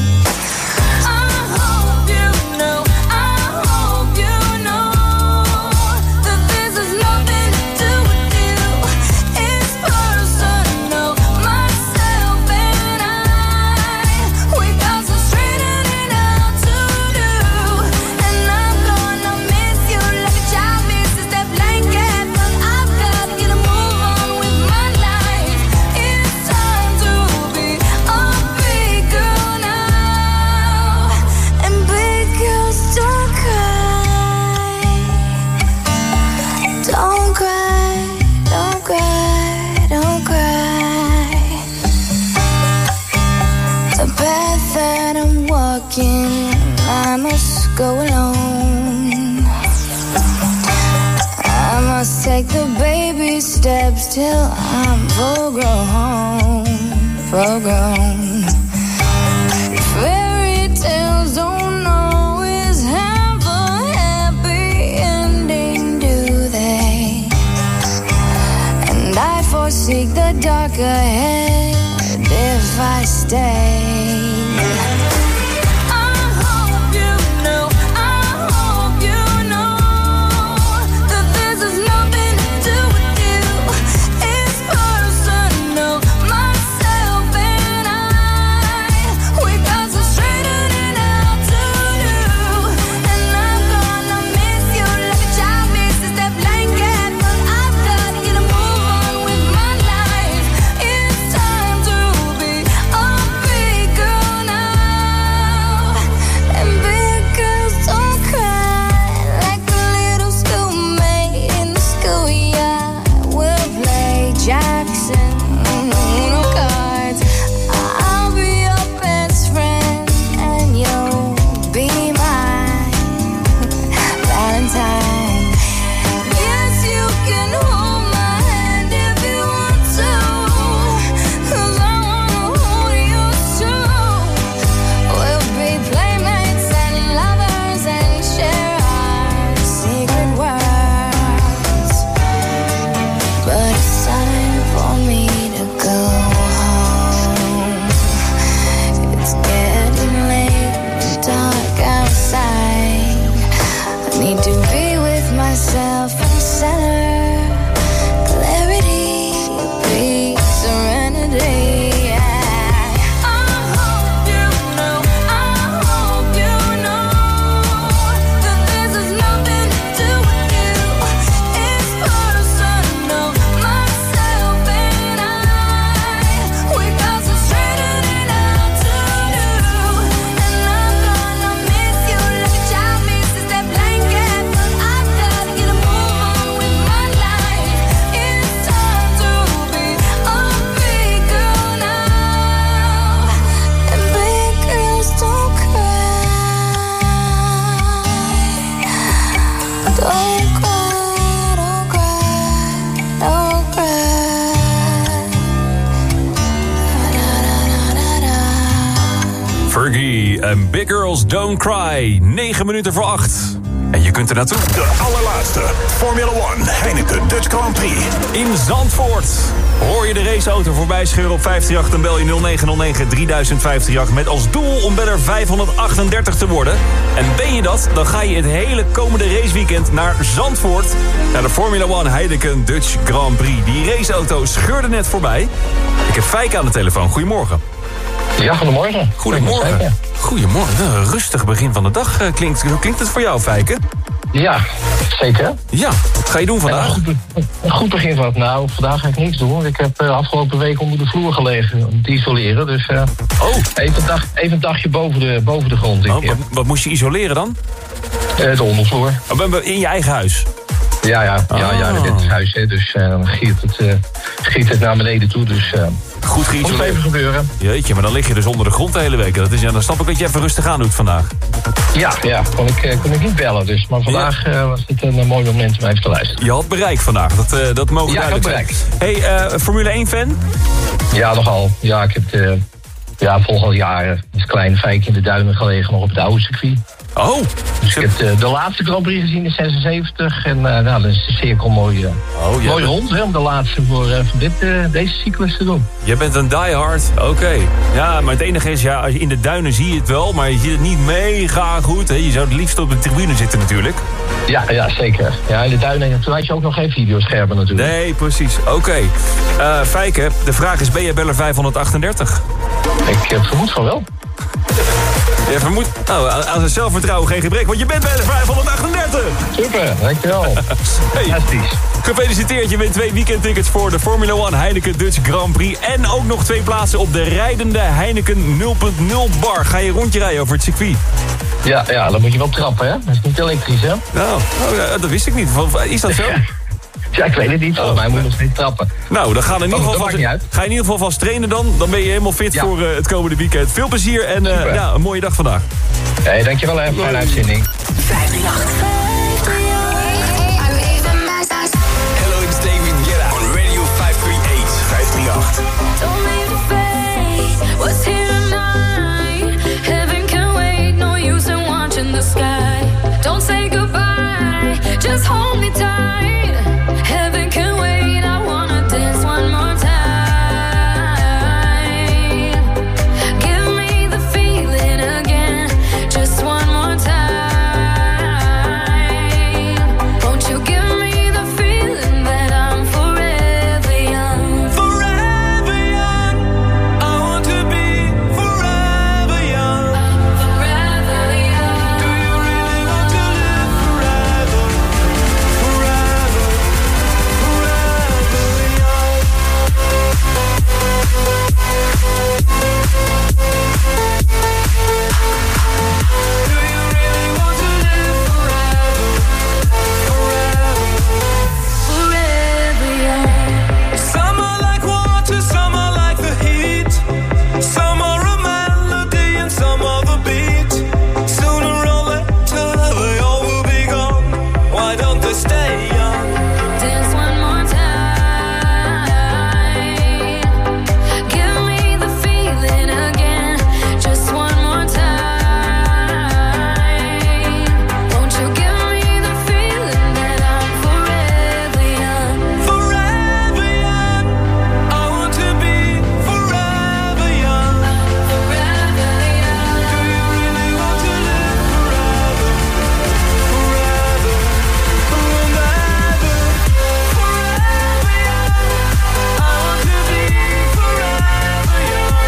I must go alone. I must take the baby steps till I'm full grown. Fairy tales don't always have a happy ending, do they? And I foresee the dark ahead if I stay. En Big Girls Don't Cry. 9 minuten voor 8. En je kunt er naartoe. De allerlaatste Formula 1 Heineken Dutch Grand Prix. In Zandvoort. Hoor je de raceauto voorbij scheuren op 538, dan bel je 0909 3000 538 met als doel om beller 538 te worden. En ben je dat, dan ga je het hele komende raceweekend naar Zandvoort. Naar de Formula 1 Heineken Dutch Grand Prix. Die raceauto scheurde net voorbij. Ik heb Fijke aan de telefoon. Goedemorgen. Ja, goedemorgen. Goedemorgen. Goedemorgen. Een rustig begin van de dag. Hoe klinkt het voor jou, Fijke? Ja, zeker. Ja, wat ga je doen vandaag? Een goed begin van het. Nou, vandaag ga ik niks doen. Ik heb afgelopen week onder de vloer gelegen om te isoleren. Dus even een dagje boven de grond. Wat moest je isoleren dan? De ondervloer. In je eigen huis? Ja, dit is huis, hè, dus dan giet het naar beneden toe. Dus goed geïsoleerd. Moet even gebeuren. Jeetje, maar dan lig je dus onder de grond de hele week. Dan snap ik dat je even rustig aan doet vandaag. Ja, kon ik niet bellen. Dus, maar vandaag was het een mooi moment om even te luisteren. Je had bereik vandaag, dat mogen duidelijk zijn. Hey, Formule 1 fan? Ja, nogal. Ja, ik heb volg al jaren als klein Fijk in de duinen gelegen, nog op het oude circuit. Oh! Dus ik heb de laatste Grand Prix gezien in 76. En dan is de cirkel mooi rond, hè, om de laatste voor deze cyclus te doen. Je bent een diehard, oké. Ja, maar het enige is, in de duinen zie je het wel, maar je ziet het niet mega goed. Hè. Je zou het liefst op de tribune zitten natuurlijk. Ja, zeker. Ja, in de duinen, toen had je ook nog geen videoschermen natuurlijk. Nee, precies. Oké. Fijke, de vraag is, ben je beller 538? Ik vermoed van wel. Je vermoedt, aan zijn zelfvertrouwen geen gebrek, want je bent bij de 538. Super, dankjewel. Fantastisch. Gefeliciteerd, je wint 2 weekendtickets voor de Formula 1 Heineken Dutch Grand Prix. En ook nog 2 plaatsen op de rijdende Heineken 0.0 bar. Ga je een rondje rijden over het circuit? Ja, dan moet je wel trappen, hè? Dat is niet elektrisch, hè? Nou, dat wist ik niet. Is dat zo? Ja, ik weet het niet. Volgens mij moet je nog steeds trappen. Nou, dan ga je in ieder geval vast trainen dan. Dan ben je helemaal fit voor het komende weekend. Veel plezier en een mooie dag vandaag. Hey, dankjewel hè. Fijne uitzending. 538. Hello, it's David Guetta on Radio 538. 538. Don't leave a face, what's here tonight? Heaven can wait, no use in watching the sky. Don't say goodbye, just hold me tight. Heaven can wait, I wanna dance one more time. Give me the feeling again, just one more time. Won't you give me the feeling that I'm forever young? Forever young. I want to be forever young. Forever young. Do you really want to live forever? Forever. Forever young. Do you really want to live forever? Forever young. Some are like water, some are like the heat. Some are a melody and some are the beat. Sooner or later they all will be gone. Why don't they stay young? Dance one more time. Give me the feeling again, just one more time. Won't you give me the feeling that I'm forever young? Forever young. I want to be forever young. Forever young. Do you really want to live forever? Forever. Forever. Forever young. I want to be forever young.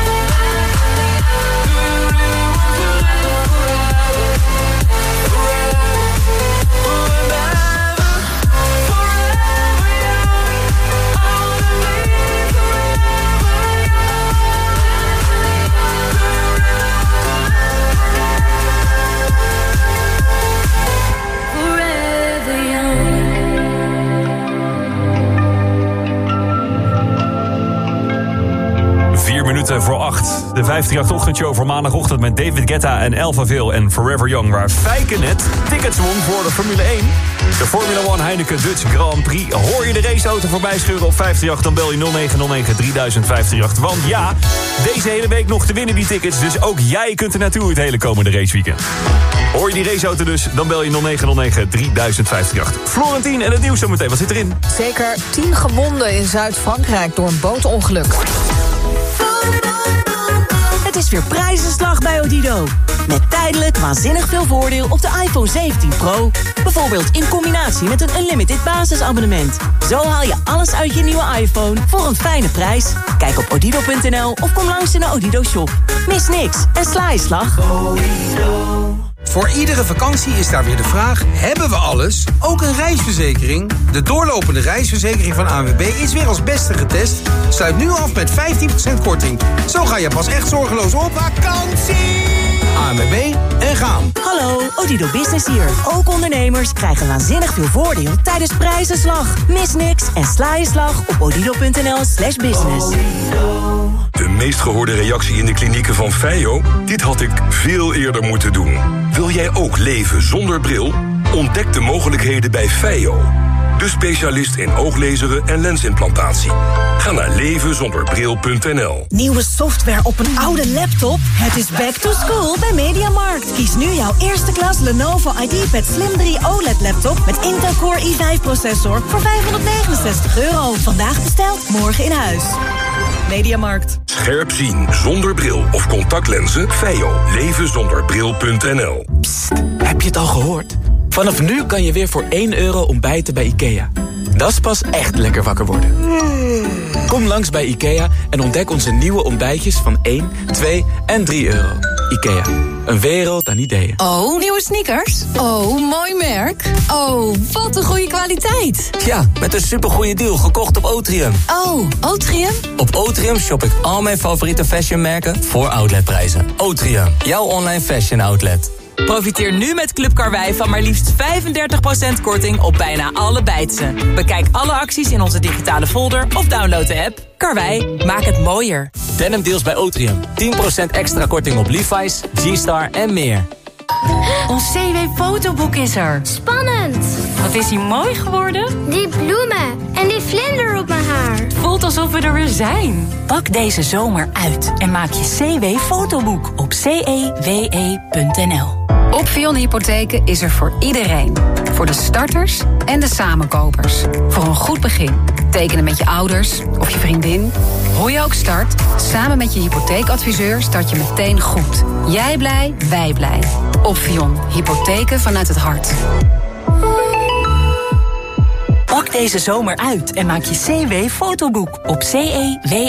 Do you really want to live forever? Forever. Forever. Forever young. I want to be Forever young. 4 minuten voor 8. De 538-ochtendshow voor maandagochtend met David Guetta en Elfaville en Forever Young. Waar Fijke net tickets won voor de Formule 1. De Formula 1 Heineken Dutch Grand Prix. Hoor je de raceauto voorbij scheuren op 538, dan bel je 0909 3000 538. Want ja, deze hele week nog te winnen die tickets. Dus ook jij kunt er naartoe het hele komende raceweekend. Hoor je die raceauto dus, dan bel je 0909 3000 538. Florentien en het nieuws zometeen. Wat zit erin? Zeker 10 gewonden in Zuid-Frankrijk door een bootongeluk. Het is weer prijzenslag bij Odido. Met tijdelijk waanzinnig veel voordeel op de iPhone 17 Pro. Bijvoorbeeld in combinatie met een unlimited basisabonnement. Zo haal je alles uit je nieuwe iPhone voor een fijne prijs. Kijk op odido.nl of kom langs in de Odido shop. Mis niks en sla je slag. Voor iedere vakantie is daar weer de vraag, hebben we alles? Ook een reisverzekering? De doorlopende reisverzekering van ANWB is weer als beste getest. Sluit nu af met 15% korting. Zo ga je pas echt zorgeloos op vakantie. ANWB en gaan. Hallo, Odido Business hier. Ook ondernemers krijgen waanzinnig veel voordeel tijdens prijzenslag. Mis niks en sla je slag op odido.nl/business. De meest gehoorde reactie in de klinieken van Feio? Dit had ik veel eerder moeten doen. Wil jij ook leven zonder bril? Ontdek de mogelijkheden bij Feio. De specialist in ooglezeren en lensimplantatie. Ga naar levenzonderbril.nl. Nieuwe software op een oude laptop? Het is back to school bij Mediamarkt. Kies nu jouw eerste klas Lenovo IdeaPad Slim 3 OLED laptop met Intel Core i5 processor voor €569. Vandaag besteld, morgen in huis. Mediamarkt. Scherp zien zonder bril of contactlenzen? Feio. Levenzonderbril.nl. Psst, heb je het al gehoord? Vanaf nu kan je weer voor €1 ontbijten bij IKEA. Dat is pas echt lekker wakker worden. Kom langs bij IKEA en ontdek onze nieuwe ontbijtjes van 1, 2 en €3. IKEA, een wereld aan ideeën. Oh, nieuwe sneakers? Oh, mooi merk. Oh, wat een goede kwaliteit. Ja, met een supergoeie deal gekocht op Otrium. Oh, Otrium? Op Otrium shop ik al mijn favoriete fashionmerken voor outletprijzen. Otrium, jouw online fashion outlet. Profiteer nu met Club Karwei van maar liefst 35% korting op bijna alle bijtsen. Bekijk alle acties in onze digitale folder of download de app. Karwei, maak het mooier. Denim deals bij Otrium. 10% extra korting op Levi's, G-Star en meer. Ons CW-fotoboek is er. Spannend! Wat is hij mooi geworden? Die bloemen en die vlinder op mijn haar. Het voelt alsof we er weer zijn. Pak deze zomer uit en maak je CW-fotoboek op cewe.nl. Opvion Hypotheken is er voor iedereen. Voor de starters en de samenkopers. Voor een goed begin. Tekenen met je ouders of je vriendin. Hoe je ook start, samen met je hypotheekadviseur start je meteen goed. Jij blij, wij blij. Opvion Hypotheken vanuit het hart. Pak deze zomer uit en maak je CW-fotoboek op cewe.nl.